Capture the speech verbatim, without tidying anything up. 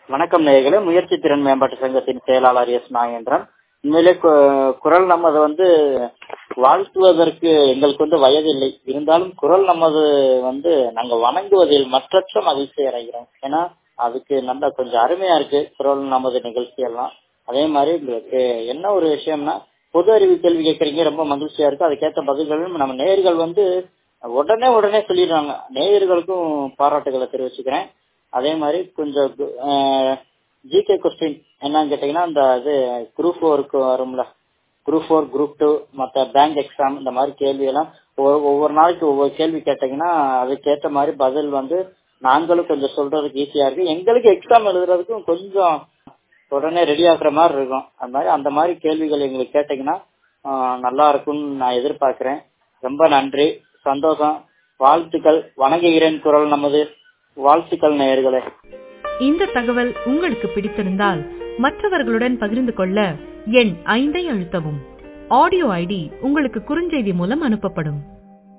வணக்கம் நேயர்களே, முயற்சி திறன் மேம்பாட்டு சங்கத்தின் செயலாளர் எஸ் நாகேந்திரன். உண்மையிலே கு- குரல் நமது வந்து வாழ்த்துவதற்கு எங்களுக்கு வந்து வயதில்லை. இருந்தாலும் குரல் நமது வந்து நாங்க வணங்குவதில் மற்றற்ற மகிழ்ச்சி அடைகிறோம். ஏன்னா அதுக்கு நல்ல கொஞ்சம் அருமையா இருக்கு குரல் நமது நிகழ்ச்சி எல்லாம். அதே மாதிரி உங்களுக்கு என்ன ஒரு விஷயம்னா, பொது அறிவு கேள்வி கேட்கறீங்க, ரொம்ப மகிழ்ச்சியா இருக்கு. அதுக்கேற்ற பதில்களும் நம்ம நேயர்கள் வந்து உடனே உடனே சொல்லிடுறாங்க. நேயர்களுக்கும் பாராட்டுகளை தெரிவிச்சுக்கிறேன். அதே மாதிரி கொஞ்சம் ஜிகே கொஸ்டின் என்னன்னு கேட்டீங்கன்னா, இந்த இது குரூப் ஃபோருக்கு வரும்ல, குரூப் ஃபோர் குரூப் டூ மற்ற பேங்க் எக்ஸாம் இந்த மாதிரி கேள்வி எல்லாம் ஒவ்வொரு ஒவ்வொரு நாளைக்கு ஒவ்வொரு கேள்வி கேட்டீங்கன்னா அதுக்கேற்ற மாதிரி பதில் வந்து நாங்களும் கொஞ்சம் சொல்றதுக்கு ஈஸியா இருக்கு. எங்களுக்கு எக்ஸாம் எழுதுறதுக்கும் கொஞ்சம் உடனே ரெடி ஆகுற மாதிரி இருக்கும். அது மாதிரி அந்த மாதிரி கேள்விகள் எங்களுக்கு கேட்டீங்கன்னா ஆஹ், நல்லா இருக்கும்னு நான் எதிர்பார்க்கிறேன். ரொம்ப நன்றி, சந்தோஷம், வாழ்த்துக்கள். வணங்குகிறேன் குரல் நமது. வாழ்த்துக்கள் நேயர்களே. இந்த தகவல் உங்களுக்கு பிடித்திருந்தால் மற்றவர்களுடன் பகிர்ந்து கொள்ள எண் ஐந்தை அழுத்தவும். ஆடியோ ஐடி உங்களுக்கு குறுஞ்செய்தி மூலம் அனுப்பப்படும்.